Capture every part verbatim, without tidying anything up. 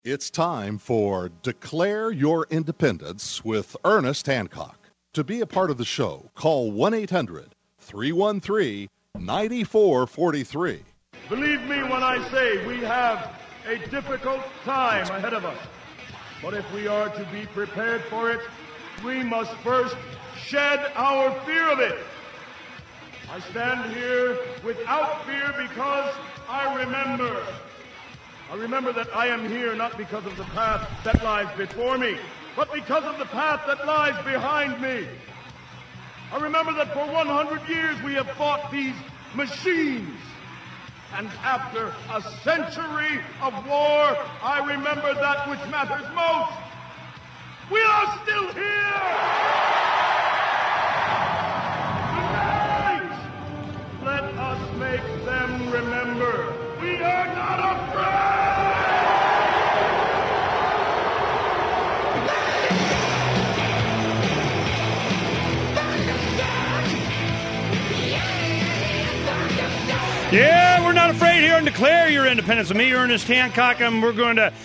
It's time for Declare Your Independence with Ernest Hancock. To be a part of the show, call one eight hundred three one three nine four four three. Believe me when I say we have a difficult time ahead of us. But if we are to be prepared for it, we must first shed our fear of it. I stand here without fear because I remember. I remember that I am here not because of the path that lies before me, but because of the path that lies behind me. I remember that for one hundred years we have fought these machines. And after a century of war, I remember that which matters most. We are still here! Tonight, let us make them remember we are not afraid! Yeah, we're not afraid here and declare your independence. With me, Ernest Hancock, and we're going to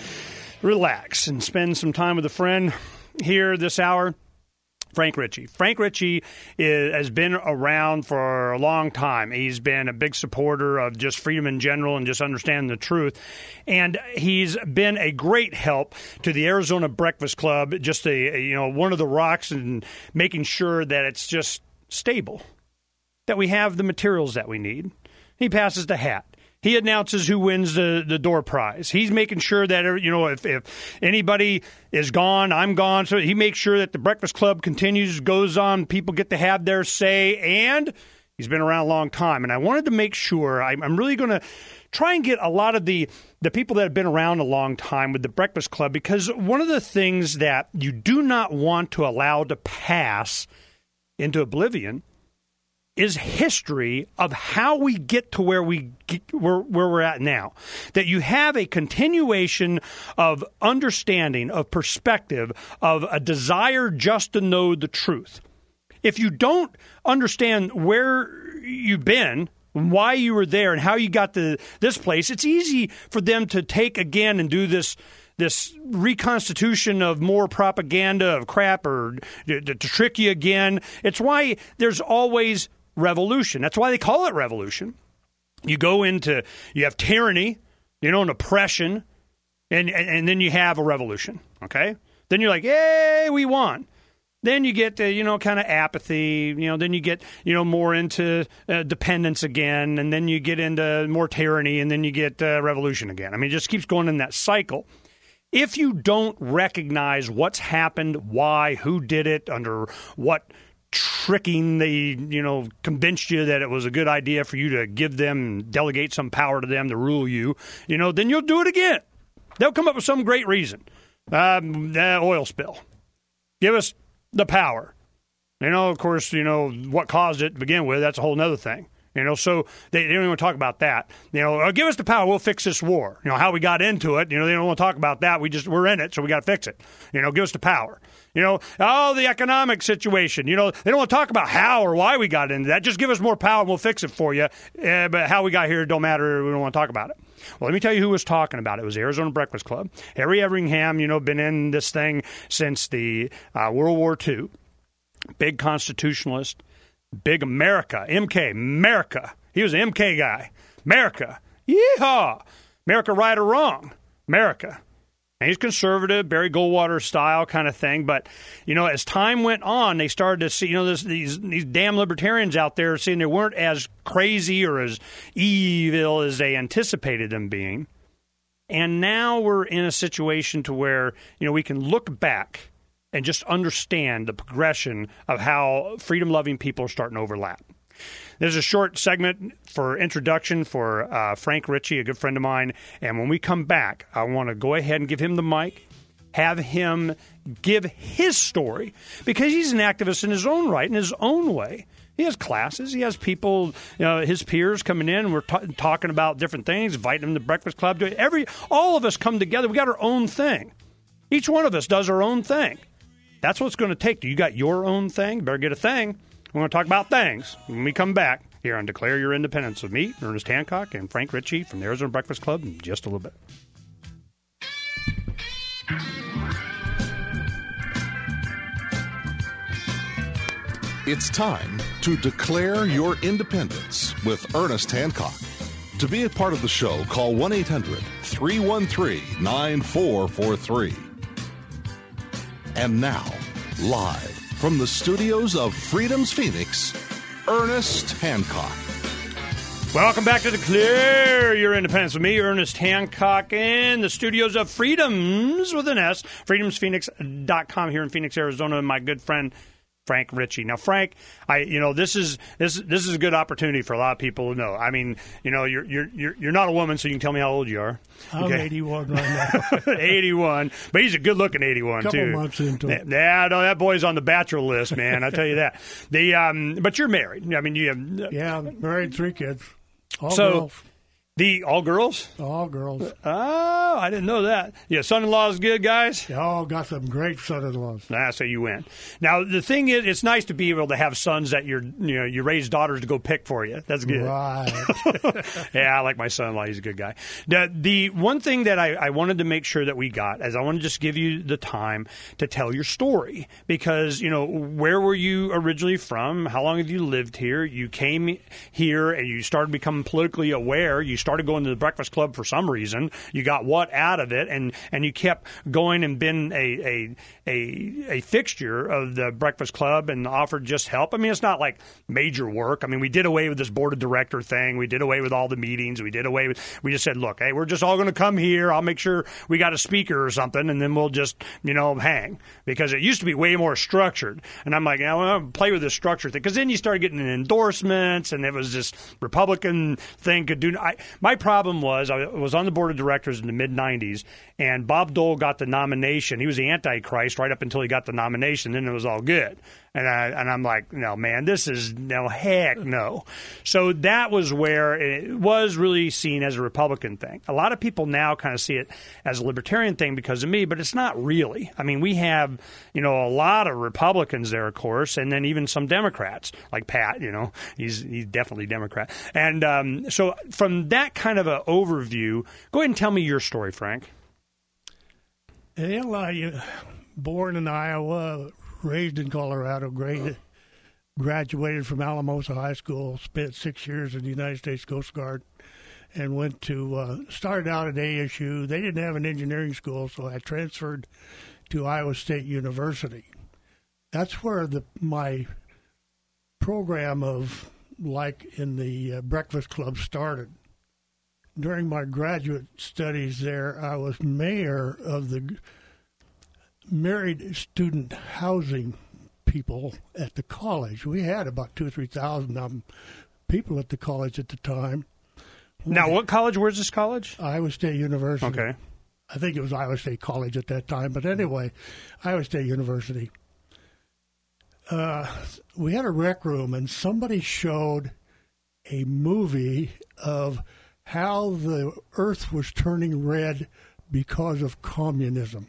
relax and spend some time with a friend here this hour, Frank Ritchie. Frank Ritchie is, has been around for a long time. He's been a big supporter of just freedom in general and just understanding the truth. And he's been a great help to the Arizona Breakfast Club, just a, you know, one of the rocks and making sure that it's just stable, that we have the materials that we need. He passes the hat. He announces who wins the, the door prize. He's making sure that, you know, if, if anybody is gone, I'm gone. So he makes sure that the Breakfast Club continues, goes on, people get to have their say, and he's been around a long time. And I wanted to make sure, I, I'm really going to try and get a lot of the, the people that have been around a long time with the Breakfast Club, because one of the things that you do not want to allow to pass into oblivion is history of how we get to where we get, where, where we're at now. That you have a continuation of understanding, of perspective, of a desire just to know the truth. If you don't understand where you've been, why you were there, and how you got to this place, it's easy for them to take again and do this this reconstitution of more propaganda of crap or to, to trick you again. It's why there's always revolution. That's why they call it revolution. You go into, you have tyranny, you know, an oppression, and, and, and then you have a revolution, okay? Then you're like, yay, we won. Then you get, uh, you know, kind of apathy, you know, then you get, you know, more into uh, dependence again, and then you get into more tyranny, and then you get uh, revolution again. I mean, it just keeps going in that cycle. If you don't recognize what's happened, why, who did it, under what tricking they, you know, convinced you that it was a good idea for you to give them, delegate some power to them to rule you, you know, then you'll do it again. They'll come up with some great reason. Um, uh, oil spill. Give us the power. You know, of course, you know, what caused it to begin with, that's a whole other thing. You know, so they, they don't even want to talk about that. You know, oh, give us the power, we'll fix this war. You know, how we got into it, you know, they don't want to talk about that. We just, we're in it, so we got to fix it. You know, give us the power. You know, oh, the economic situation. You know, they don't want to talk about how or why we got into that. Just give us more power and we'll fix it for you. Uh, but how we got here don't matter. We don't want to talk about it. Well, let me tell you who was talking about it. It was the Arizona Breakfast Club. Harry Everingham, you know, been in this thing since the uh, World War Two. Big constitutionalist. Big America. M K. America. He was an M K guy. America. Yeehaw. America right or wrong. America. And he's conservative, Barry Goldwater style kind of thing. But, you know, as time went on, they started to see, you know, this, these these damn libertarians out there saying they weren't as crazy or as evil as they anticipated them being. And now we're in a situation to where, you know, we can look back and just understand the progression of how freedom-loving people are starting to overlap. There's a short segment for introduction for uh, Frank Ritchie, a good friend of mine. And when we come back, I want to go ahead and give him the mic, have him give his story, because he's an activist in his own right, in his own way. He has classes. He has people, you know, his peers coming in, and we're t- talking about different things, inviting them to Breakfast Club. Every, all of us come together. We got our own thing. Each one of us does our own thing. That's what it's going to take. You got your own thing? Better get a thing. We're going to talk about things when we come back here on Declare Your Independence with me, Ernest Hancock, and Frank Ritchie from the Arizona Breakfast Club in just a little bit. It's time to declare your independence with Ernest Hancock. To be a part of the show, call one eight hundred three one three nine four four three. And now, live from the studios of Freedom's Phoenix, Ernest Hancock. Welcome back to Declare Your Independence with me, Ernest Hancock, in the studios of Freedoms with an S, freedoms phoenix dot com here in Phoenix, Arizona, and my good friend Frank Ritchie. Now, Frank, I you know this is this this is a good opportunity for a lot of people to know. I mean, you know, you're you're you're you're not a woman, so you can tell me how old you are. I'm okay. eighty-one right now. eighty-one, but he's a good-looking eighty-one Couple too. Couple months into it. Yeah, no, that boy's on the bachelor list, man. I tell you that. The um, but you're married. I mean, you have yeah, married, three kids, all so, girls. The all girls? All girls. Oh, I didn't know that. Yeah, son-in-law is good, guys? Oh, got some great son-in-laws. Ah, so you win. Now, the thing is, it's nice to be able to have sons that you're, you know, you raise daughters to go pick for you. That's good. Right. Yeah, I like my son-in-law. He's a good guy. The, the one thing that I, I wanted to make sure that we got is I want to just give you the time to tell your story because, you know, where were you originally from? How long have you lived here? You came here and you started becoming politically aware. You started going to the Breakfast Club for some reason. You got what out of it, and, and you kept going and been a, a a a fixture of the Breakfast Club and offered just help. I mean, it's not like major work. I mean, we did away with this board of director thing. We did away with all the meetings. We did away with. We just said, look, hey, we're just all going to come here. I'll make sure we got a speaker or something, and then we'll just you know hang because it used to be way more structured. And I'm like, I want to play with this structure thing because then you started getting endorsements, and it was this Republican thing could do. I, my problem was I was on the board of directors in the mid nineties, and Bob Dole got the nomination. He was the Antichrist right up until he got the nomination. Then it was all good. And, I, and I'm like, no, man, this is no, heck no. So that was where it was really seen as a Republican thing. A lot of people now kind of see it as a libertarian thing because of me, but it's not really. I mean, we have, you know, a lot of Republicans there, of course, and then even some Democrats, like Pat, you know, he's he's definitely Democrat. And um, so from that kind of an overview, go ahead and tell me your story, Frank. Well, I, born in Iowa, raised in Colorado, graded, graduated from Alamosa High School, spent six years in the United States Coast Guard, and went to, uh, started out at A S U. They didn't have an engineering school, so I transferred to Iowa State University. That's where the my program of, like in the uh, Breakfast Club started. During my graduate studies there, I was mayor of the married student housing people at the college. We had about two or three thousand of them, people at the college at the time. Now, what college? Where's this college? Iowa State University. Okay. I think it was Iowa State College at that time. But anyway, Iowa State University. Uh, we had a rec room, and somebody showed a movie of how the earth was turning red because of communism.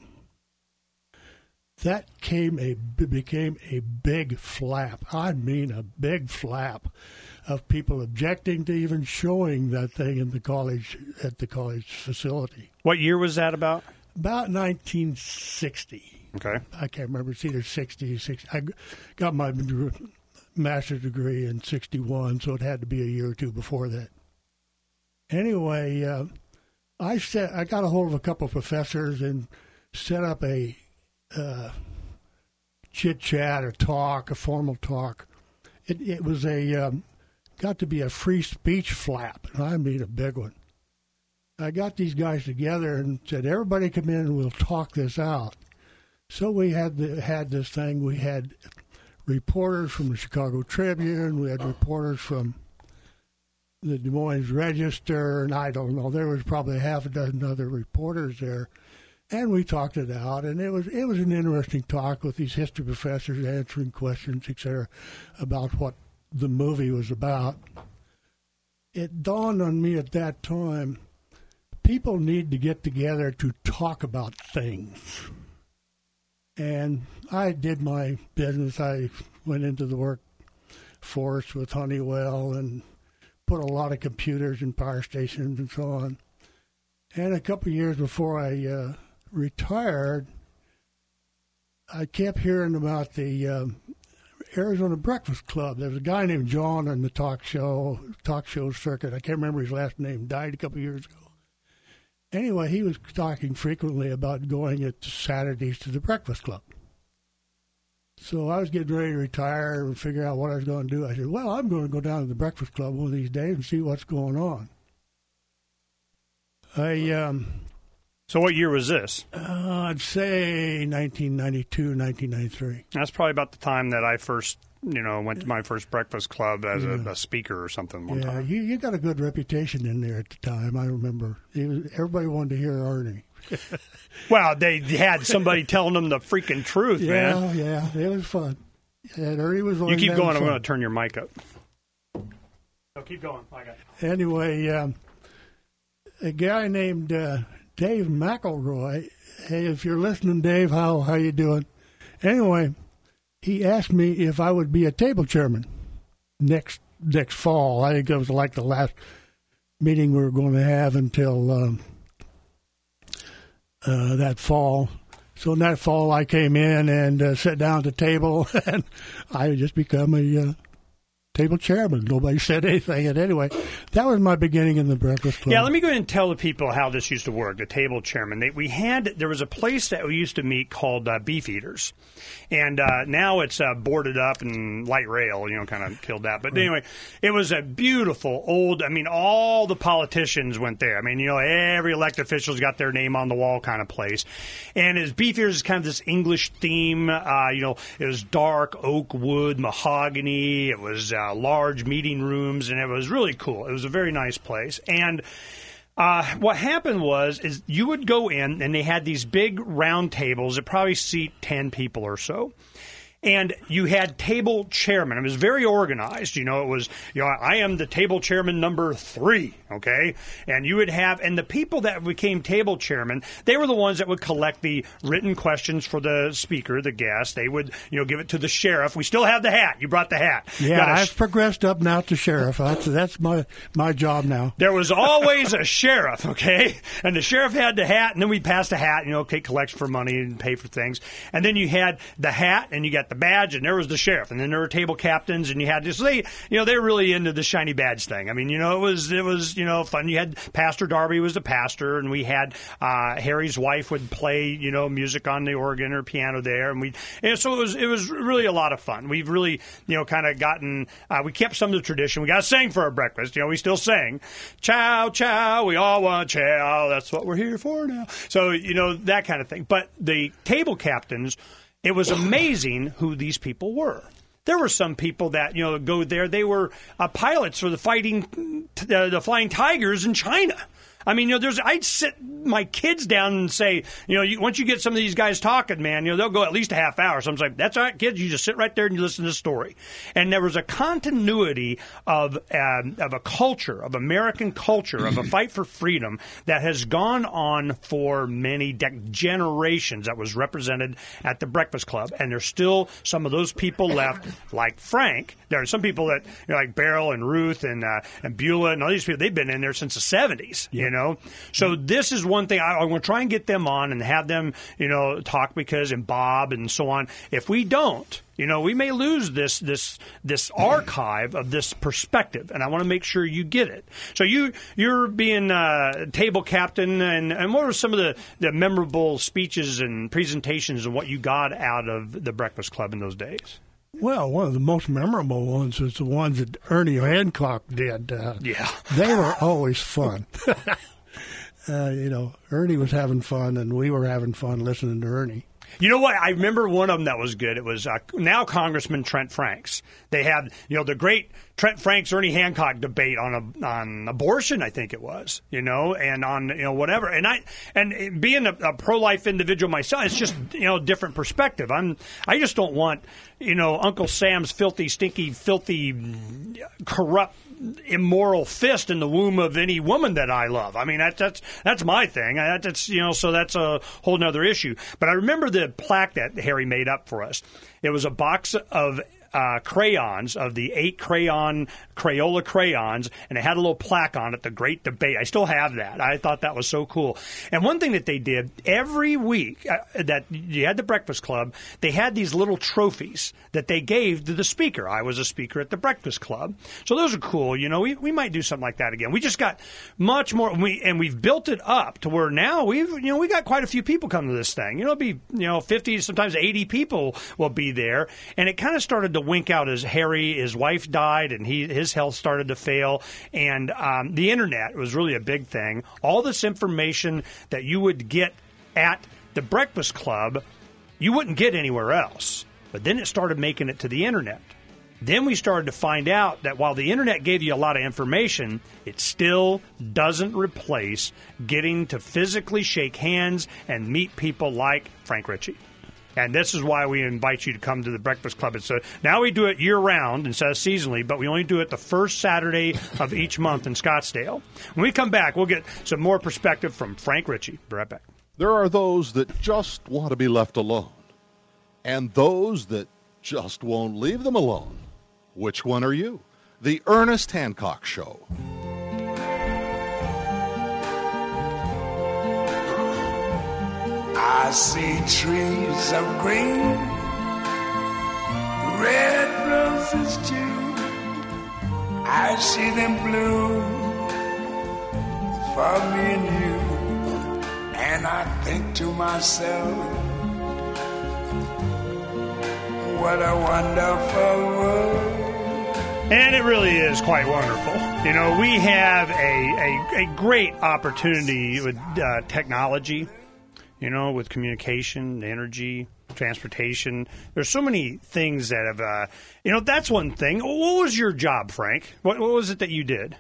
That came a became a big flap. I mean a big flap of people objecting to even showing that thing in the college at the college facility. What year was that about? About nineteen sixty. Okay. I can't remember. It's either sixty, sixty. I got my master's degree in sixty-one, so it had to be a year or two before that. Anyway, uh, I set, I got a hold of a couple of professors and set up a uh, chit-chat or talk, a formal talk. It, it was a, um, got to be a free speech flap, and I mean a big one. I got these guys together and said, everybody come in and we'll talk this out. So we had the, had this thing. We had reporters from the Chicago Tribune. We had reporters from the Des Moines Register, and I don't know. There was probably half a dozen other reporters there, and we talked it out. And it was it was an interesting talk with these history professors answering questions, et cetera, about what the movie was about. It dawned on me at that time, people need to get together to talk about things. And I did my business. I went into the workforce with Honeywell and put a lot of computers in power stations and so on. And a couple of years before I uh, retired, I kept hearing about the um, Arizona Breakfast Club. There was a guy named John in the talk show talk show circuit. I can't remember his last name. Died a couple of years ago. Anyway, he was talking frequently about going at Saturdays to the Breakfast Club. So I was getting ready to retire and figure out what I was going to do. I said, well, I'm going to go down to the Breakfast Club one of these days and see what's going on. I um, So what year was this? Uh, I'd say nineteen ninety-two, nineteen ninety-three. That's probably about the time that I first, you know, went to my first Breakfast Club as yeah. a, a speaker or something one yeah, time. you, you got a good reputation in there at the time, I remember. It was, everybody wanted to hear Ernie. Well, they had somebody telling them the freaking truth, yeah, man. Yeah, yeah, it was fun. And Ernie was You keep going, fun. I'm going to turn your mic up. No, keep going. I got it. Anyway, um, a guy named uh, Dave McElroy. Hey, if you're listening, Dave, how how you doing? Anyway, he asked me if I would be a table chairman next next fall. I think it was like the last meeting we were going to have until um, uh, that fall. So in that fall, I came in and uh, sat down at the table, and I just become a uh, table chairman. Nobody said anything. And anyway, that was my beginning in the Breakfast Club. Yeah, let me go ahead and tell the people how this used to work, the table chairman. They, we had, there was a place that we used to meet called uh, Beef Eaters. And uh, now it's uh, boarded up and light rail, you know, kind of killed that. But right. Anyway, it was a beautiful old, I mean, all the politicians went there. I mean, you know, every elected official's got their name on the wall kind of place. And as Beef Eaters is kind of this English theme, uh, you know, it was dark oak wood, mahogany. It was uh, large meeting rooms, and it was really cool. It was a very nice place. And uh, what happened was is you would go in, and they had these big round tables that probably seat ten people or so. And you had table chairman. It was very organized. You know, it was, you know, I am the table chairman number three, okay? And you would have, and the people that became table chairman, they were the ones that would collect the written questions for the speaker, the guest. They would, you know, give it to the sheriff. We still have the hat. You brought the hat. Yeah, I've sh- progressed up now to sheriff. That's, that's my, my job now. There was always a sheriff, okay? And the sheriff had the hat, and then we passed the hat, you know, take collection for money and pay for things. And then you had the hat, and you got the badge, and there was the sheriff, and then there were table captains, and you had just they, you know, they were really into the shiny badge thing. I mean, you know, it was it was you know fun. You had Pastor Darby was the pastor, and we had uh, Harry's wife would play you know music on the organ or piano there, and we and so it was it was really a lot of fun. We've really you know kind of gotten uh, we kept some of the tradition. We got to sing for our breakfast. You know, we still sing, chow chow, we all want chow. That's what we're here for now. So you know that kind of thing. But the table captains. It was amazing who these people were. There were some people that, you know, go there. They were uh, pilots for the fighting, uh, the Flying Tigers in China. I mean, you know, there's. I'd sit my kids down and say, you know, you, once you get some of these guys talking, man, you know, they'll go at least a half hour. So I'm like, that's all right, kids. You just sit right there and you listen to the story. And there was a continuity of um, of a culture, of American culture, of a fight for freedom that has gone on for many de- generations. That was represented at the Breakfast Club, and there's still some of those people left, like Frank. There are some people that, you know, like Beryl and Ruth and uh, and Beulah and all these people. They've been in there since the seventies. You know. Know? So this is one thing I, I want to try and get them on and have them, you know, talk because and Bob and so on. If we don't, you know, we may lose this this this archive of this perspective, and I want to make sure you get it. So you you're being uh, table captain, and, and what were some of the, the memorable speeches and presentations and what you got out of the Breakfast Club in those days? Well, one of the most memorable ones was the ones that Ernie Hancock did. Uh, yeah. They were always fun. uh, you know, Ernie was having fun, and we were having fun listening to Ernie. You know what? I remember one of them that was good. It was uh, now Congressman Trent Franks. They had, you know, the great Trent Franks, Ernie Hancock debate on a, on abortion, I think it was, you know, and on, you know, whatever. And I, and being a, a pro-life individual myself, it's just, you know, different perspective. I'm, I just don't want, you know, Uncle Sam's filthy, stinky, filthy, corrupt, immoral fist in the womb of any woman that I love. I mean, that, that's that's my thing. I, that's you know, so that's a whole nother issue. But I remember the plaque that Harry made up for us. It was a box of uh, crayons of the eight crayon Crayola crayons, and it had a little plaque on it, The Great Debate. I still have that. I thought that was so cool. And one thing that they did every week uh, that you had the Breakfast Club, they had these little trophies that they gave to the speaker. I was a speaker at the Breakfast Club. So those are cool. You know, we, we might do something like that again. We just got much more, we, and we've built it up to where now we've, you know, we got quite a few people come to this thing. You know, it'll be, you know, fifty, sometimes eighty people will be there. And it kind of started to wink out as Harry, his wife died, and he his health started to fail. And um, the internet was really a big thing. All this information that you would get at the Breakfast Club, you wouldn't get anywhere else. But then it started making it to the internet. Then we started to find out that while the internet gave you a lot of information, it still doesn't replace getting to physically shake hands and meet people like Frank Ritchie. And this is why we invite you to come to the Breakfast Club. It's a, now we do it year-round instead of seasonally, but we only do it the first Saturday of each month in Scottsdale. When we come back, we'll get some more perspective from Frank Ritchie. Be right back. There are those that just want to be left alone, and those that just won't leave them alone. Which one are you? The Ernest Hancock Show. I see trees of green, red roses too. I see them bloom for me and you. And I think to myself, what a wonderful world. And it really is quite wonderful. You know, we have a, a, a great opportunity with uh, technology, you know, with communication, energy, transportation. There's so many things that have, uh, you know, that's one thing. What was your job, Frank? What, what was it that you did?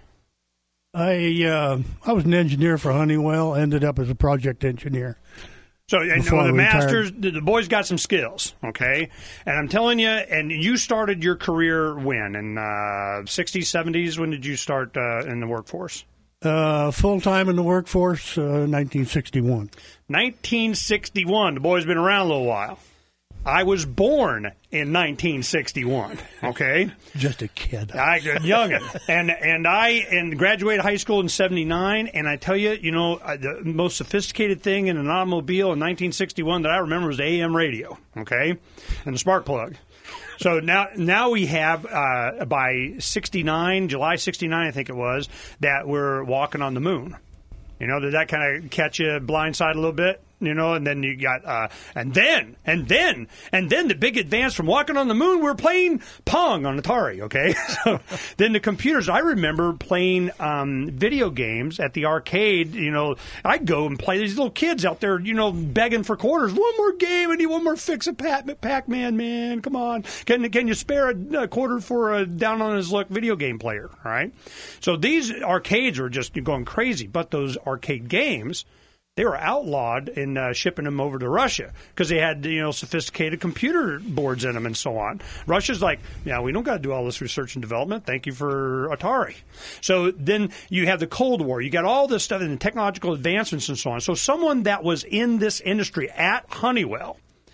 I uh, I was an engineer for Honeywell, ended up as a project engineer. So, and Before the I masters, retired. the, the boys got some skills, okay? And I'm telling you, and you started your career when? In uh, sixties, seventies? When did you start uh, in the workforce? Uh, full-time in the workforce, uh, nineteen sixty-one. nineteen sixty-one. The boy's been around a little while. I was born in nineteen sixty-one, okay? Just a kid. I youngin. and and I and graduated high school in seventy-nine, and I tell you, you know, the most sophisticated thing in an automobile in nineteen sixty-one that I remember was the A M radio, okay? And the spark plug. So now now we have, uh, by sixty-nine, July sixty-nine, I think it was, that we're walking on the moon. You know, did that kind of catch you blindside a little bit? You know, and then you got, uh, and then, and then, and then the big advance from walking on the moon, we're playing Pong on Atari, okay? So then the computers, I remember playing um, video games at the arcade, you know, I'd go and play these little kids out there, you know, begging for quarters. One more game, I need one more Fix-a-Pat, Pac-Man, man, come on. Can, can you spare a, a quarter for a down-on-his-luck video game player, all right? So these arcades are just going crazy, but those arcade games, they were outlawed in uh, shipping them over to Russia because they had, you know, sophisticated computer boards in them and so on. Russia's like, yeah, we don't got to do all this research and development. Thank you for Atari. So then you have the Cold War. You got all this stuff and the technological advancements and so on. So someone that was in this industry at Honeywell,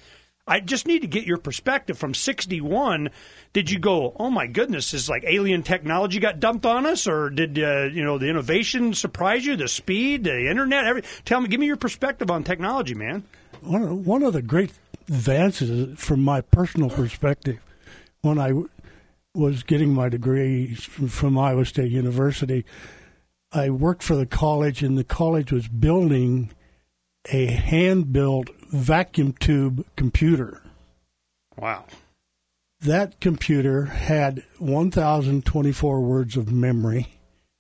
I just need to get your perspective from sixty-one. Did you go, oh, my goodness, is like alien technology got dumped on us? Or did, uh, you know, the innovation surprise you, the speed, the Internet? Every, tell me, give me your perspective on technology, man. One of, one of the great advances from my personal perspective, when I w- was getting my degree from Iowa State University, I worked for the college, and the college was building a hand-built vacuum tube computer. Wow. That computer had one thousand twenty-four words of memory.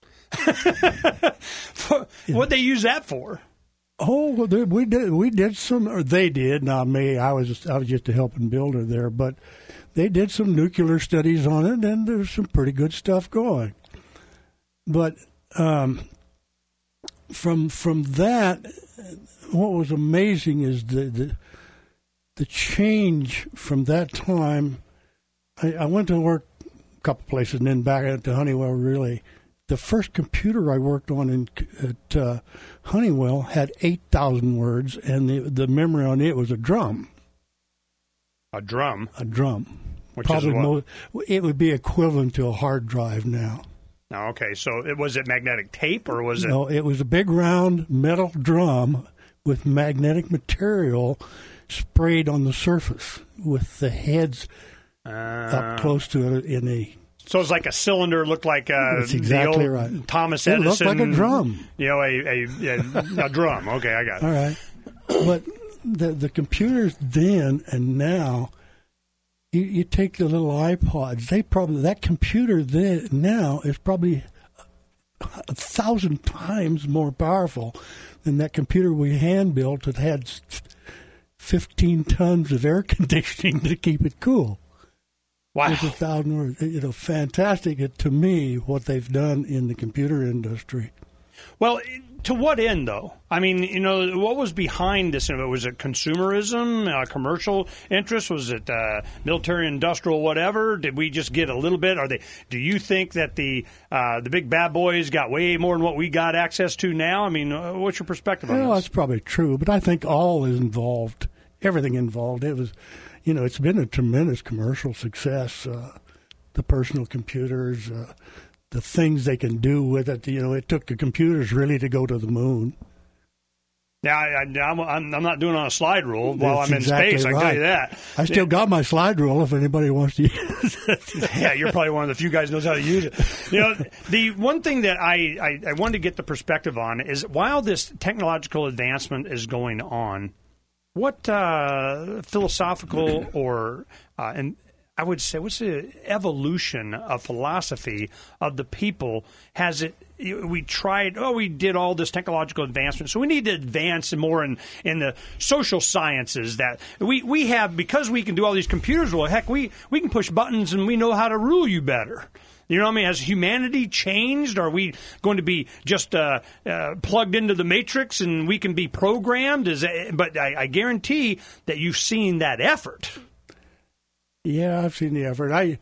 What'd they use that for? Oh, we did. We did some, or they did, not me. I was I was just a helping builder there, but they did some nuclear studies on it, and there's some pretty good stuff going. But um, from from that, what was amazing is the the, the change from that time. I, I went to work a couple places and then back at the Honeywell, really. The first computer I worked on in, at uh, Honeywell had eight thousand words, and the, the memory on it was a drum. A drum? A drum. Which Probably is what? more, it would be equivalent to a hard drive now. Oh, okay, so it, was it magnetic tape or was it? No, it was a big round metal drum with magnetic material sprayed on the surface with the heads uh, up close to it in a. So it's like a cylinder, looked like uh, That's exactly the old right. Thomas It Edison. looked like a drum. You know, a a, a, a drum. Okay, I got it. All right, but the the computers then and now. You, you take the little iPods. They probably that computer then now is probably a thousand times more powerful than that computer we hand built that had fifteen tons of air conditioning to keep it cool. Wow, it's a thousand words. You know, fantastic to me what they've done in the computer industry. Well, to what end, though? I mean, you know, what was behind this? Was it consumerism, uh, commercial interest? Was it uh, military, industrial, whatever? Did we just get a little bit? Are they? Do you think that the uh, the big bad boys got way more than what we got access to now? I mean, uh, what's your perspective on well, this? That's probably true, but I think all is involved. Everything involved. It was, you know, it's been a tremendous commercial success. Uh, the personal computers. Uh, The things they can do with it, you know, it took the computers really to go to the moon. Yeah, I, I, I'm, I'm not doing it on a slide rule while That's I'm in exactly space. I can right. tell you that. I still got my slide rule if anybody wants to use it. Yeah, you're probably one of the few guys who knows how to use it. You know, the one thing that I, I, I wanted to get the perspective on is while this technological advancement is going on, what uh, philosophical or uh, and I would say, what's the evolution of philosophy of the people? Has it? We tried. Oh, we did all this technological advancement, so we need to advance more in, in the social sciences. That we, we have because we can do all these computers. Well, heck, we, we can push buttons and we know how to rule you better. You know what I mean? Has humanity changed? Are we going to be just uh, uh, plugged into the matrix and we can be programmed? Is that, but I, I guarantee that you've seen that effort. Yeah, I've seen the effort. I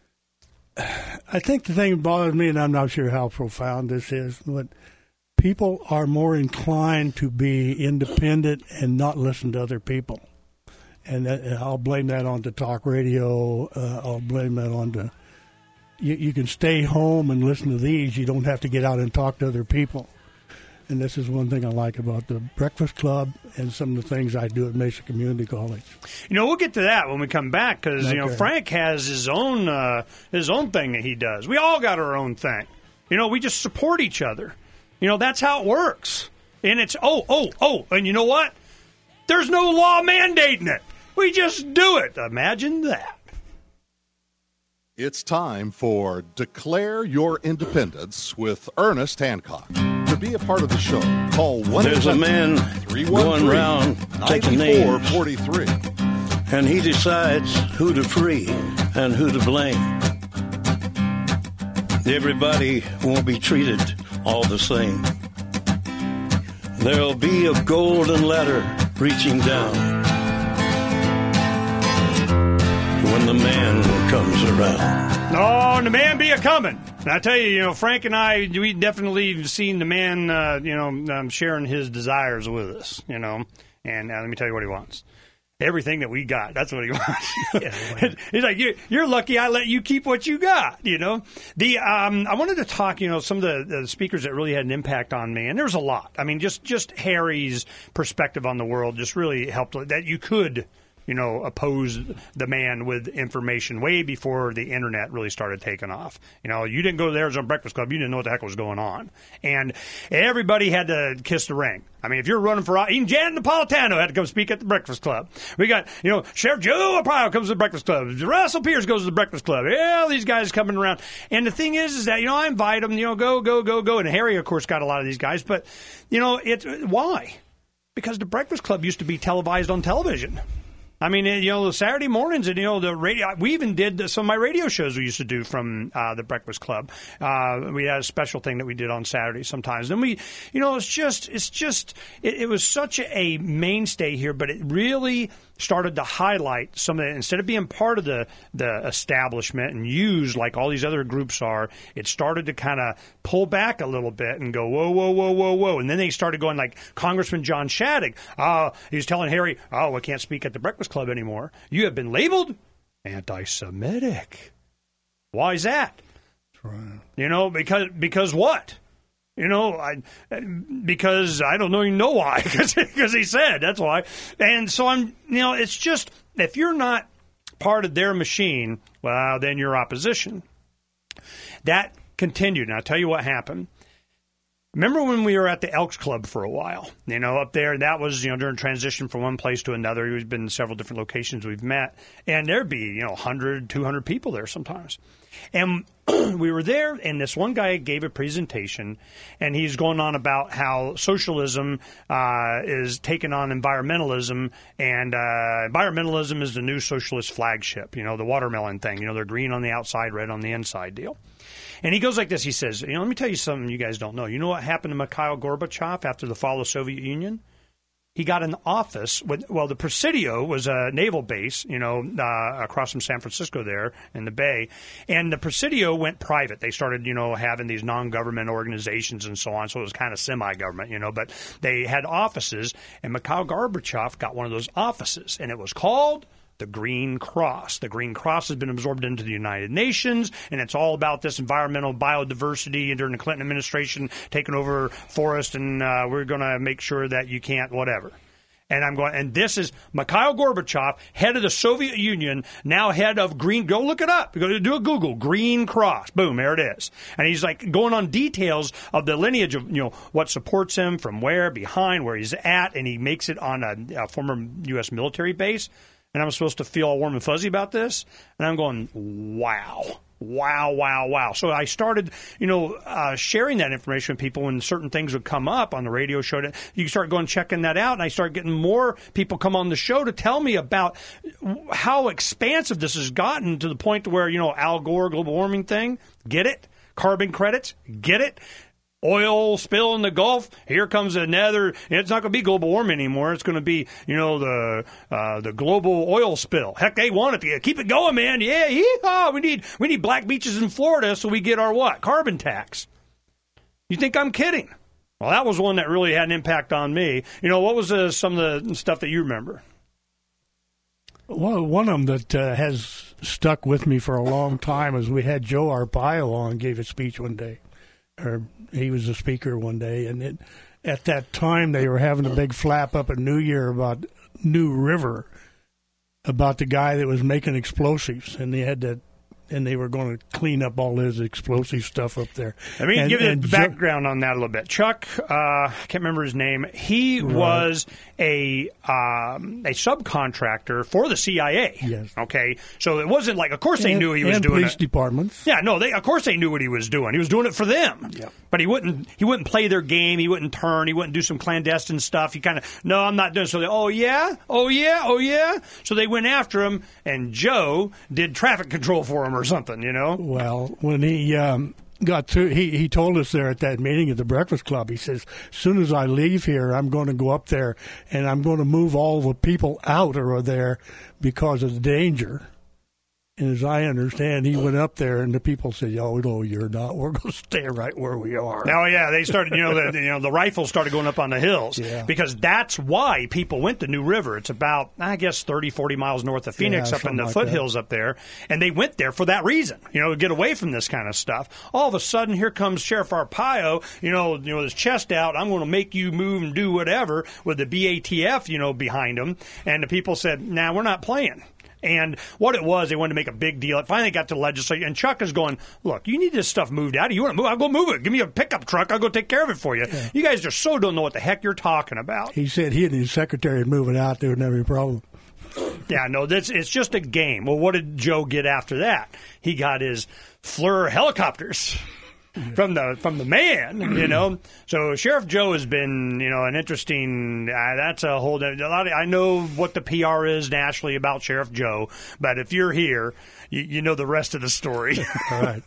I think the thing that bothers me, and I'm not sure how profound this is, but people are more inclined to be independent and not listen to other people. And that, I'll blame that on to talk radio. Uh, I'll blame that on to... You, you can stay home and listen to these. You don't have to get out and talk to other people. And this is one thing I like about the Breakfast Club and some of the things I do at Mesa Community College. You know, we'll get to that when we come back because, okay. you know, Frank has his own uh, his own thing that he does. We all got our own thing. You know, we just support each other. You know, that's how it works. And it's, oh, oh, oh, and you know what? There's no law mandating it. We just do it. Imagine that. It's time for Declare Your Independence with Ernest Hancock. To be a part of the show, call one eight hundred, three one three, nine four four three. And he decides who to free and who to blame. Everybody won't be treated all the same. There'll be a golden ladder reaching down when the man comes around. Oh, and the man be a coming. And I tell you, you know, Frank and I, we definitely seen the man, uh, you know, um, sharing his desires with us, you know. And uh, let me tell you what he wants. Everything that we got, that's what he wants. Yeah, he's like, you're, you're lucky I let you keep what you got, you know. The um, I wanted to talk, you know, some of the, the speakers that really had an impact on me, and there's a lot. I mean, just, just Harry's perspective on the world just really helped, that you could, you know, oppose the man with information way before the internet really started taking off. You know, you didn't go to the Arizona Breakfast Club, you didn't know what the heck was going on. And everybody had to kiss the ring. I mean, if you're running for, even Janet Napolitano had to come speak at the Breakfast Club. We got, you know, Sheriff Joe Arpaio comes to the Breakfast Club. Russell Pierce goes to the Breakfast Club. Yeah, these guys coming around. And the thing is, is that, you know, I invite them, you know, go, go, go, go. And Harry, of course, got a lot of these guys. But, you know, it's, why? Because the Breakfast Club used to be televised on television. I mean, you know, the Saturday mornings and, you know, the radio, we even did some of my radio shows we used to do from uh, the Breakfast Club. Uh, we had a special thing that we did on Saturday sometimes. Then we, you know, it's just, it's just, it, it was such a mainstay here, but it really started to highlight some of it. Instead of being part of the, the establishment and used like all these other groups are, it started to kind of pull back a little bit and go, whoa, whoa, whoa, whoa, whoa. And then they started going like Congressman John Shadegg. Uh, he was telling Harry, oh, I can't speak at the Breakfast Club anymore. You have been labeled. anti-Semitic. Why is that? That's right. You know, because because what? You know, I because I don't know even know why, because he said, that's why. And so I'm, you know, it's just, if you're not part of their machine, well, then you're opposition. That continued, and I'll tell you what happened. Remember when we were at the Elks Club for a while, you know, up there, that was, you know, during transition from one place to another. We've been in several different locations we've met, and there'd be, you know, one hundred, two hundred people there sometimes. And we were there, and this one guy gave a presentation, and he's going on about how socialism uh, is taking on environmentalism, and uh, environmentalism is the new socialist flagship, you know, the watermelon thing. You know, they're green on the outside, red on the inside deal. And he goes like this. He says, you know, let me tell you something you guys don't know. You know what happened to Mikhail Gorbachev after the fall of the Soviet Union? He got an office with, well, the Presidio was a naval base, you know, uh, across from San Francisco there in the Bay. And the Presidio went private. They started, you know, having these non-government organizations and so on. So it was kind of semi-government, you know, but they had offices. And Mikhail Gorbachev got one of those offices. And it was called the Green Cross. The Green Cross has been absorbed into the United Nations, and it's all about this environmental biodiversity during the Clinton administration taking over forest, and uh, we're going to make sure that you can't whatever. And I'm going, and this is Mikhail Gorbachev, head of the Soviet Union, now head of Green. Go look it up. Go do a Google. Green Cross. Boom, there it is. And he's like going on details of the lineage of, you know, what supports him, from where, behind, where he's at, and he makes it on a, a former U S military base. And I'm supposed to feel all warm and fuzzy about this. And I'm going, wow, wow, wow, wow. So I started, you know, uh, sharing that information with people when certain things would come up on the radio show. To, you start going checking that out, and I started getting more people come on the show to tell me about how expansive this has gotten, to the point to where, you know, Al Gore, global warming thing, get it? Carbon credits, get it? Oil spill in the Gulf. Here comes another. It's not going to be global warming anymore. It's going to be, you know, the uh, the global oil spill. Heck, they want it to keep it going, man. Yeah, yeehaw. We need we need black beaches in Florida so we get our what? Carbon tax. You think I'm kidding? Well, that was one that really had an impact on me. You know, what was uh, some of the stuff that you remember? Well, one of them that uh, has stuck with me for a long time is we had Joe Arpaio on, gave a speech one day. Or he was a speaker one day, and it, at that time they were having a big flap up at New Year about New River, about the guy that was making explosives, and they had to, and they were going to clean up all his explosive stuff up there. Let me and, give you the jo- background on that a little bit. Chuck, uh, I can't remember his name. He right. was a um, a subcontractor for the C I A. Yes. Okay, so it wasn't like, of course they and, knew he was and doing police it. departments. Yeah, no, they of course they knew what he was doing. He was doing it for them. Yeah. But he wouldn't he wouldn't play their game. He wouldn't turn. He wouldn't do some clandestine stuff. He kind of, no, I'm not doing. So they, oh yeah, oh yeah, oh yeah. So they went after him, and Joe did traffic control for him or something, you know. Well, when he um, got through, he, he told us there at that meeting at the Breakfast Club, he says, as soon as I leave here, I'm going to go up there and I'm going to move all the people out over there because of the danger. And as I understand, he went up there, and the people said, "Oh no, you're not. We're going to stay right where we are." Oh yeah, they started. You know, the, you know, the rifles started going up on the hills yeah. because that's why people went to New River. It's about, I guess, thirty, forty miles north of Phoenix, yeah, up in the like foothills that. up there, and they went there for that reason. You know, to get away from this kind of stuff. All of a sudden, here comes Sheriff Arpaio. You know, you know, with his chest out. I'm going to make you move and do whatever with the B A T F, you know, behind him. And the people said, "Nah, we're not playing." And what it was, they wanted to make a big deal. It finally got to the legislature, and Chuck is going, look, you need this stuff moved out. You want to move? I'll go move it. Give me a pickup truck. I'll go take care of it for you. Yeah. You guys just so don't know what the heck you're talking about. He said he and his secretary would move it out. They wouldn't have any problem. Yeah, no, that's, it's just a game. Well, what did Joe get after that? He got his Fleur helicopters. From the from the man, you know. So Sheriff Joe has been, you know, an interesting. Uh, that's a whole. A lot of, I know what the P R is nationally about Sheriff Joe, but if you're here, you, you know the rest of the story. All right.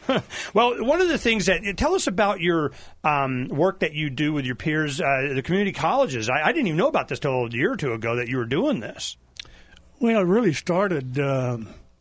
Well, one of the things that tell us about your um, work that you do with your peers, uh, the community colleges. I, I didn't even know about this till a year or two ago that you were doing this. Well, it really started. Uh,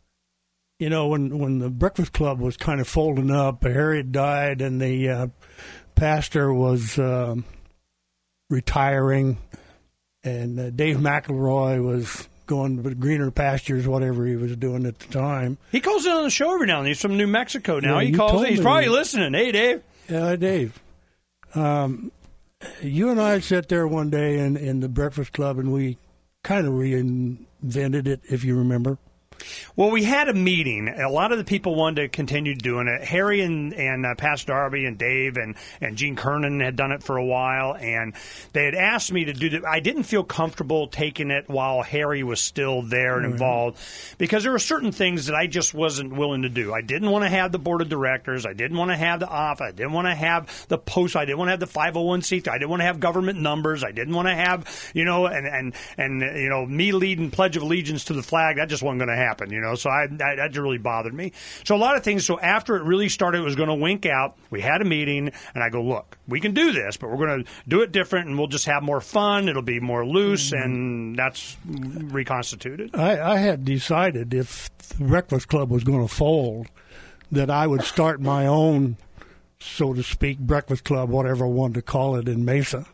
You know, when, when the Breakfast Club was kind of folding up, Harriet died, and the uh, pastor was uh, retiring, and uh, Dave McElroy was going to greener pastures, whatever he was doing at the time. He calls in on the show every now and then. He's from New Mexico now. Yeah, he you calls told in. He's me. probably listening. Hey, Dave. Yeah, Dave. Um, you and I sat there one day in, in the Breakfast Club, and we kind of reinvented it, if you remember. Well, we had a meeting. A lot of the people wanted to continue doing it. Harry and, and uh, Pastor Darby and Dave and, and Gene Kernan had done it for a while, and they had asked me to do it. I didn't feel comfortable taking it while Harry was still there and involved, because there were certain things that I just wasn't willing to do. I didn't want to have the board of directors. I didn't want to have the office. I didn't want to have the post. I didn't want to have the five oh one c three. I didn't want to have government numbers. I didn't want to have, you know, and, and, and you know, me leading Pledge of Allegiance to the flag. That just wasn't going to happen. Happen, you know, so I, I, that really bothered me. So a lot of things. So after it really started, it was going to wink out. We had a meeting, and I go, look, we can do this, but we're going to do it different, and we'll just have more fun. It'll be more loose, mm-hmm. and that's reconstituted. I, I had decided if the Breakfast Club was going to fold, that I would start my own, so to speak, Breakfast Club, whatever I wanted to call it, in Mesa.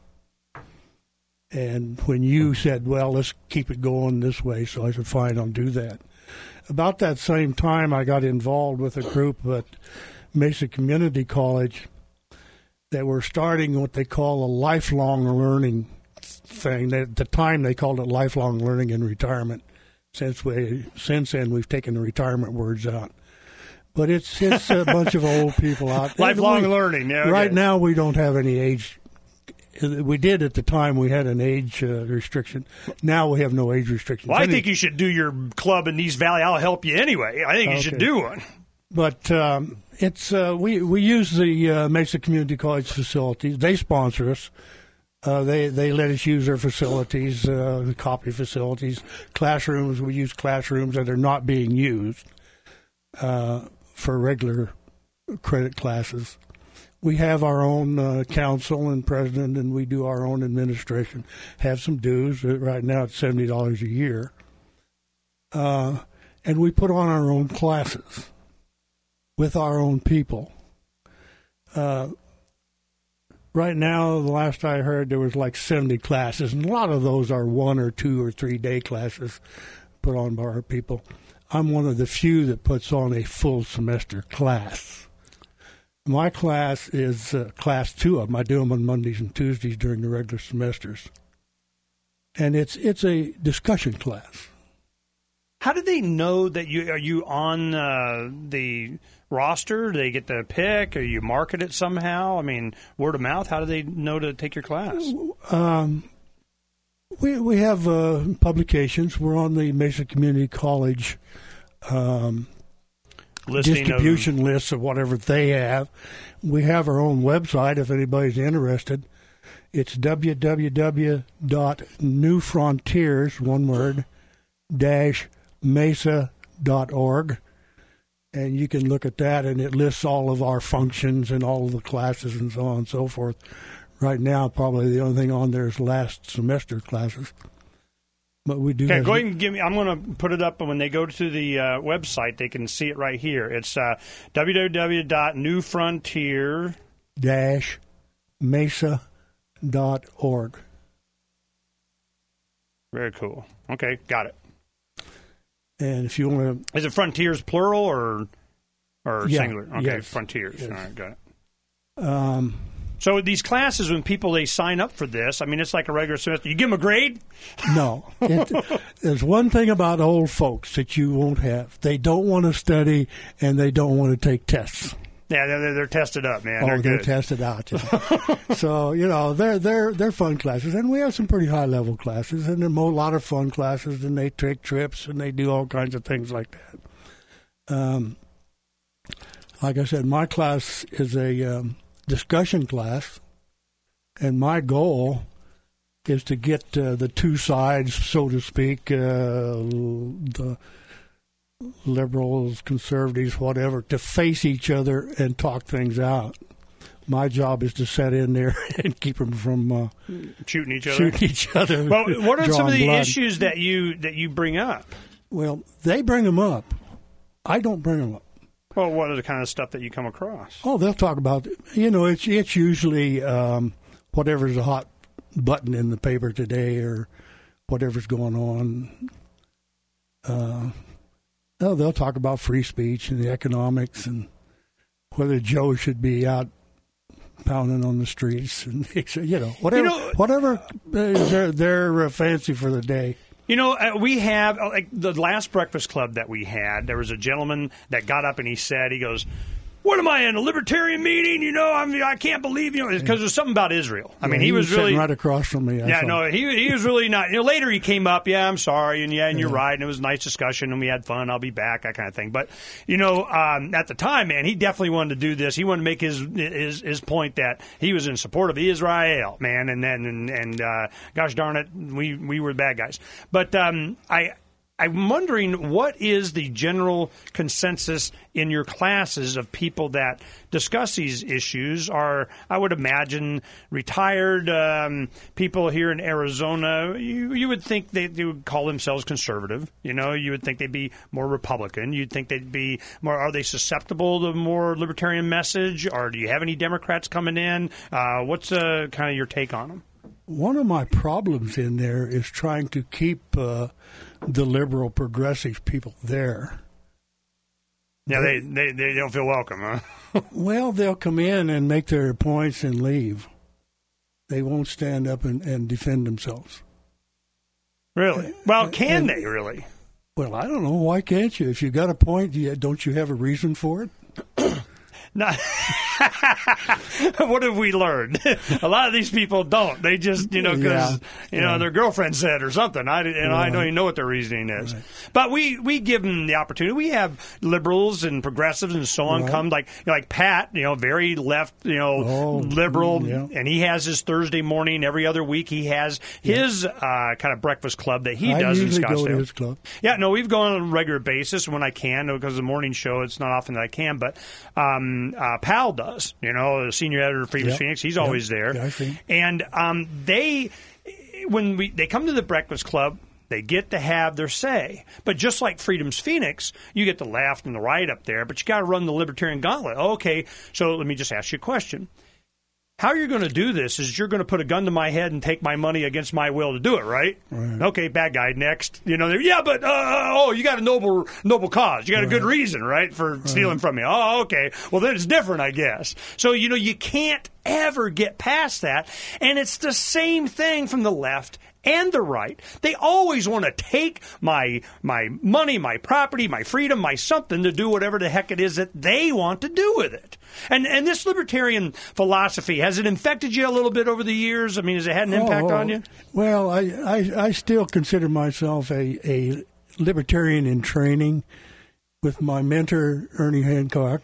And when you said, well, let's keep it going this way, so I said, fine, I'll do that. About that same time, I got involved with a group at Mesa Community College that were starting what they call a lifelong learning thing. At the time, they called it lifelong learning in retirement. Since we since then, we've taken the retirement words out. But it's it's a bunch of old people out there. Lifelong we, learning, yeah. Okay. Right now, we don't have any age. We did at the time. We had an age uh, restriction. Now we have no age restrictions. Well, I Any, think you should do your club in East Valley. I'll help you anyway. I think you okay. should do one. But um, it's uh, we we use the uh, Mesa Community College facilities. They sponsor us. Uh, they they let us use their facilities, uh, the copy facilities, classrooms. We use classrooms that are not being used uh, for regular credit classes. We have our own uh, council and president, and we do our own administration. Have some dues. Right now it's seventy dollars a year. Uh, and we put on our own classes with our own people. Uh, right now, the last I heard, there was like seventy classes, and a lot of those are one or two or three day classes put on by our people. I'm one of the few that puts on a full semester class. My class is uh, class two of them. I do them on Mondays and Tuesdays during the regular semesters. And it's it's a discussion class. How do they know that you are you on uh, the roster? Do they get to pick, or you market it somehow? I mean, word of mouth. How do they know to take your class? Um, we we have uh, publications. We're on the Mesa Community College um, distribution of... lists of whatever they have. We have our own website if anybody's interested. It's w w w dot new frontiers, one word, dash mesa dot org. And you can look at that, and it lists all of our functions and all of the classes and so on and so forth. Right now, probably the only thing on there is last semester classes. But we do. Okay, go ahead and give me. I'm going to put it up, and when they go to the uh, website, they can see it right here. It's uh, w w w dot new frontier dash mesa dot org. Very cool. Okay, got it. And if you want to, is it Frontiers plural or or yeah, singular? Okay, yes, Frontiers. yes. All right, got it. Um. So these classes, when people they sign up for this, I mean, it's like a regular semester. You give them a grade? No. It, there's one thing about old folks that you won't have. They don't want to study, and they don't want to take tests. Yeah, they're, they're tested up, man. Oh, they're, they're good. tested out. Yeah. So, you know, they're they're they're fun classes, and we have some pretty high level classes, and they're a lot of fun classes, and they take trips, and they do all kinds of things like that. Um, like I said, my class is a um, discussion class, and my goal is to get uh, the two sides, so to speak, uh, the liberals, conservatives, whatever, to face each other and talk things out. My job is to sit in there and keep them from uh, shooting each other. Shooting each other. Well, what are some of the blood. issues that you that you bring up? Well, they bring them up. I don't bring them up. Well, what are the kind of stuff that you come across? Oh, they'll talk about, you know, it's it's usually um, whatever's a hot button in the paper today or whatever's going on. Uh, oh, they'll talk about free speech and the economics and whether Joe should be out pounding on the streets and you know whatever, you know, whatever is their their fancy for the day. You know, uh, we have, uh, like the last Breakfast Club that we had, there was a gentleman that got up and he said, he goes, what am I in, a libertarian meeting? You know, I mean, I can't believe, you know, because there's something about Israel. I yeah, mean, he, he was, was really. right across from me. I yeah, thought. no, he he was really not. You know, later he came up, yeah, I'm sorry, and yeah, and you're yeah. right, and it was a nice discussion, and we had fun, I'll be back, that kind of thing. But, you know, um, at the time, man, he definitely wanted to do this. He wanted to make his his, his point that he was in support of Israel, man, and then, and, and uh, gosh darn it, we, we were the bad guys. But um, I. I'm wondering, what is the general consensus in your classes of people that discuss these issues? Are, I would imagine, retired um, people here in Arizona. You, you would think they, they would call themselves conservative. You know, you would think they'd be more Republican. You'd think they'd be more. Are they susceptible to more libertarian message? Or do you have any Democrats coming in? Uh, what's uh, kind of your take on them? One of my problems in there is trying to keep uh, the liberal progressive people there. Yeah, they, they, they don't feel welcome, huh? Well, they'll come in and make their points and leave. They won't stand up and, and defend themselves. Really? Well, can and, they really? Well, I don't know. Why can't you? If you got a point, don't you have a reason for it? Not what have we learned? A lot of these people don't. They just, you know, because, yeah, you know, yeah. their girlfriend said or something. I, you know, right. I don't even know what their reasoning is. Right. But we, we give them the opportunity. We have liberals and progressives and so on right. come, like you know, like Pat, you know, very left, you know, oh, liberal. Yeah. And he has his Thursday morning every other week. He has his yeah. uh, kind of breakfast club that he I does in usually Scottsdale. Go to his club. Yeah, no, we've gone on a regular basis when I can because of the morning show. It's not often that I can, but um, Uh, Pal does, you know, the senior editor of Freedom's yep. Phoenix. He's yep. always there. Yeah, I see. And um, they, when we they come to the Breakfast Club, they get to have their say. But just like Freedom's Phoenix, you get the left and the right up there, but you got to run the libertarian gauntlet. Okay, so let me just ask you a question. How you're going to do this is you're going to put a gun to my head and take my money against my will to do it, right? right. Okay, bad guy, next. You know, yeah, but, uh, oh, you got a noble noble cause. You got a good right. reason, right, for right. stealing from me. Oh, okay. Well, then it's different, I guess. So, you know, you can't ever get past that. And it's the same thing from the left and the right. They always want to take my my money, my property, my freedom, my something to do whatever the heck it is that they want to do with it. And and this libertarian philosophy, has it infected you a little bit over the years? I mean, has it had an impact oh, on you? Well, I, I, I still consider myself a, a libertarian in training with my mentor, Ernie Hancock.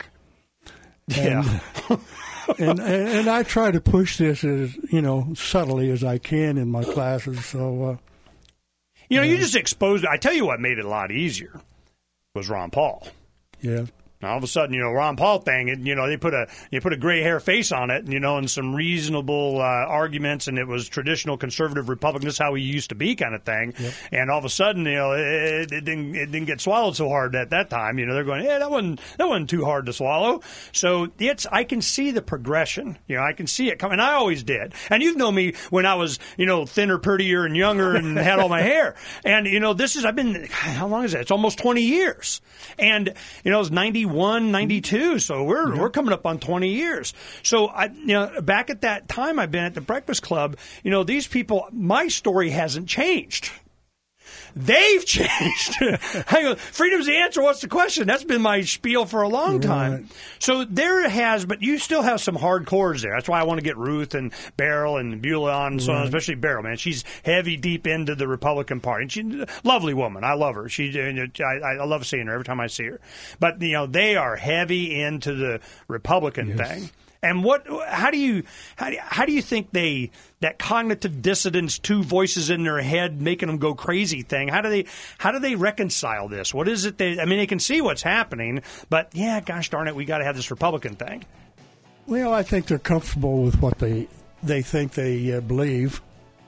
And, yeah. and, and and I try to push this as, you know, subtly as I can in my classes. So, uh, you know, you just exposed. I tell you what made it a lot easier was Ron Paul. Yeah. Now, all of a sudden, you know, Ron Paul thing, and, you know, they put a you put a gray hair face on it, and, you know, and some reasonable uh, arguments, and it was traditional conservative Republican, this is how he used to be kind of thing. Yep. And all of a sudden, you know, it, it didn't it didn't get swallowed so hard at that time. You know, they're going, yeah, that wasn't that wasn't too hard to swallow. So it's I can see the progression. You know, I can see it coming. I always did. And you've known me when I was, you know, thinner, prettier, and younger, and had all my hair. And you know, this is I've been how long is that? It's almost twenty years. And you know, it was ninety-one, ninety-two, so we're yeah. we're coming up on twenty years. So I, you know, back at that time, I've been at the Breakfast Club. You know, these people, my story hasn't changed. They've changed. I go, freedom's the answer. What's the question? That's been my spiel for a long time. Right. So there has, but you still have some hardcores there. That's why I want to get Ruth and Beryl and Beulah on and so on, especially Beryl, man. She's heavy deep into the Republican Party. And she's a lovely woman. I love her. She, I, I love seeing her every time I see her. But, you know, they are heavy into the Republican yes. thing. And what? How do you how do you, how do you think they that cognitive dissonance, two voices in their head making them go crazy thing? How do they how do they reconcile this? What is it? They I mean, they can see what's happening, but yeah, gosh darn it, we got to have this Republican thing. Well, I think they're comfortable with what they they think they uh, believe,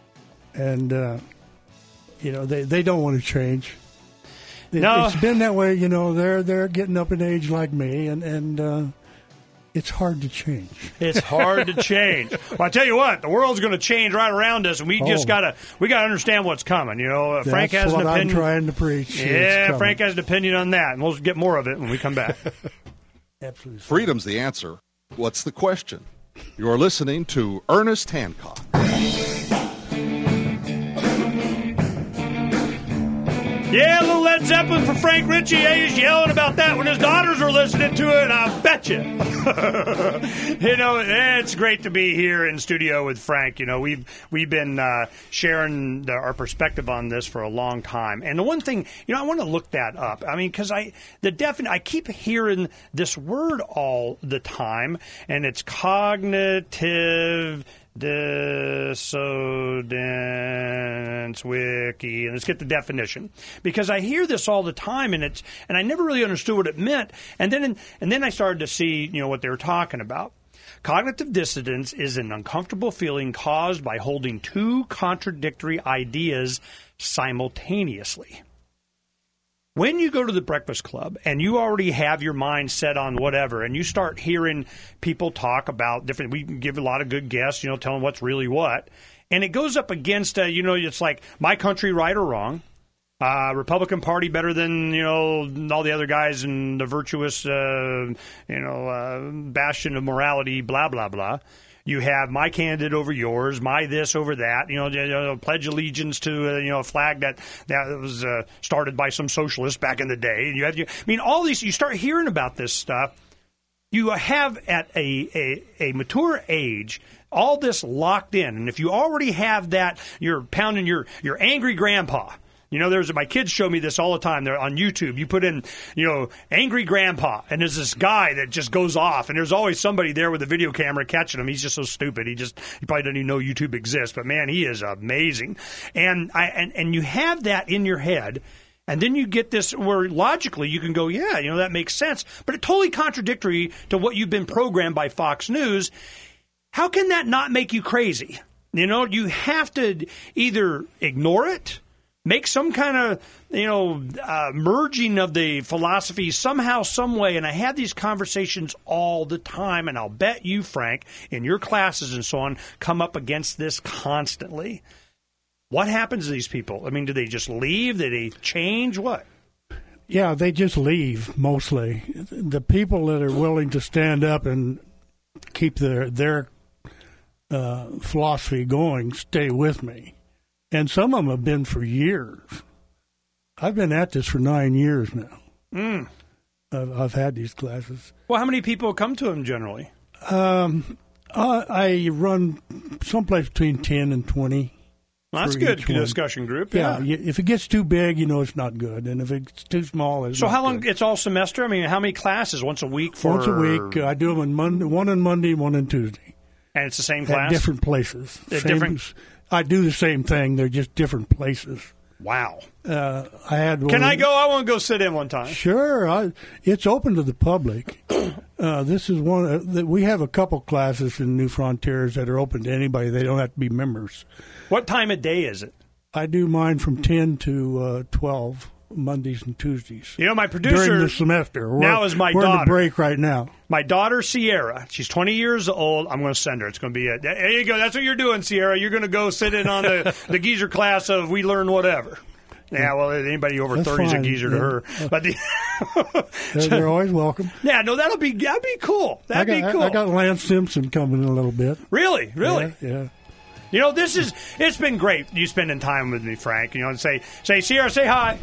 and uh, you know they, they don't want to change. It, no, it's been that way. You know, they're they're getting up in age like me, and and. Uh, it's hard to change. It's hard to change. Well, I tell you what, the world's going to change right around us, and we Oh. just gotta we gotta understand what's coming. You know, uh, Frank That's has what an opinion. I'm trying to preach. It's Yeah, coming. Frank has an opinion on that, and we'll get more of it when we come back. Absolutely. Freedom's the answer. What's the question? You're listening to Ernest Hancock. Yeah, a little Led Zeppelin for Frank Ritchie. He was yelling about that when his daughters were listening to it, I bet you. You know, it's great to be here in studio with Frank. You know, we've we've been uh, sharing the, our perspective on this for a long time. And the one thing, you know, I want to look that up. I mean, because I the definite, I keep hearing this word all the time, and it's cognitive dissonance wiki, and let's get the definition, because I hear this all the time, and it's and I never really understood what it meant, and then and then I started to see, you know, what they were talking about. Cognitive dissonance is an uncomfortable feeling caused by holding two contradictory ideas simultaneously. When you go to the Breakfast Club and you already have your mind set on whatever, and you start hearing people talk about different, we give a lot of good guests, you know, telling what's really what, and it goes up against, uh, you know, it's like my country, right or wrong, uh, Republican Party better than, you know, all the other guys in the virtuous, uh, you know, uh, bastion of morality, blah, blah, blah. You have my candidate over yours, my this over that. You know, you know pledge allegiance to uh, you know a flag that that was uh, started by some socialist back in the day. And you have, you, I mean, all these. You start hearing about this stuff. You have at a, a a mature age all this locked in, and if you already have that, you're pounding your your angry grandpa. You know, there's my kids show me this all the time. They're on YouTube. You put in, you know, angry grandpa, and there's this guy that just goes off, and there's always somebody there with a video camera catching him. He's just so stupid. He just he probably doesn't even know YouTube exists, but man, he is amazing. And I and, and you have that in your head, and then you get this where logically you can go, yeah, you know, that makes sense, but it's totally contradictory to what you've been programmed by Fox News. How can that not make you crazy? You know, you have to either ignore it, make some kind of, you know, uh, merging of the philosophy somehow, some way. And I have these conversations all the time, and I'll bet you, Frank, in your classes and so on, come up against this constantly. What happens to these people? I mean, do they just leave? Do they change? What? Yeah, they just leave, mostly. The people that are willing to stand up and keep their, their uh, philosophy going stay with me. And some of them have been for years. I've been at this for nine years now. Mm. I've, I've had these classes. Well, how many people come to them generally? Um, I, I run someplace between ten and twenty. Well, that's for good each one. discussion group. Yeah, Yeah. y- if it gets too big, you know it's not good. And if it's too small, it's So not how long? good. It's all semester? I mean, how many classes? Once a week? For Once a week. I do them on Monday, one on Monday, one on Tuesday. And it's the same At class? different places. At Same- different- I do the same thing. They're just different places. Wow. Uh, I had. Can one- I go? I want to go sit in one time. Sure, I, it's open to the public. Uh, this is one uh, that we have a couple classes in New Frontiers that are open to anybody. They don't have to be members. What time of day is it? I do mine from ten to uh, twelve Mondays and Tuesdays. You know, my producer during the semester. We're, now is my we're daughter. in the break right now. My daughter, Sierra, she's twenty years old. I'm going to send her. It's going to be a, there you go. That's what you're doing, Sierra. You're going to go sit in on the, the geezer class of We Learn Whatever. Yeah, well, anybody over That's thirty is a fine. geezer to Yeah. her. But the, They're, they're always welcome. yeah, no, that'll be that'd be cool. I That'd got, be cool. I got Lance Simpson coming in a little bit. Really, really. Yeah. yeah. You know, this is it's been great. You spending time with me, Frank. You know, and say say Sierra, say hi.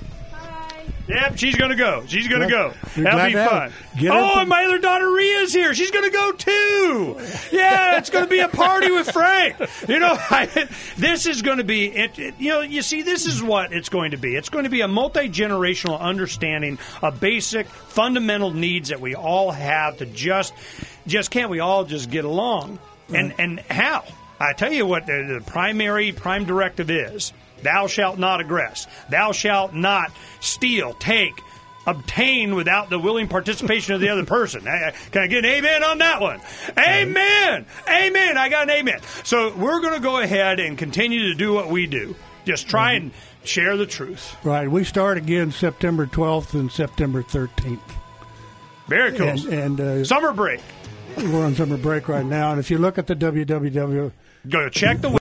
Yep, she's going to go. She's going to Well, go. you're That'll glad be to fun. have her. Get her Oh, to- and my other daughter, Rhea's here. She's going to go, too. Yeah, it's going to be a party with Frank. You know, I, this is going to be, it, it, you know, you see, this is what it's going to be. It's going to be a multi-generational understanding of basic, fundamental needs that we all have to just, just can't we all just get along? And, and how? I tell you what the, the primary prime directive is. Thou shalt not aggress. Thou shalt not steal, take, obtain without the willing participation of the other person. Uh, Can I get an amen on that one? Amen. Amen. I got an amen. So we're going to go ahead and continue to do what we do. Just try and share the truth. Right. We start again September twelfth and September thirteenth. Very cool. And, and uh, Summer break. we're on summer break right now, and if you look at the W W W, Go to check the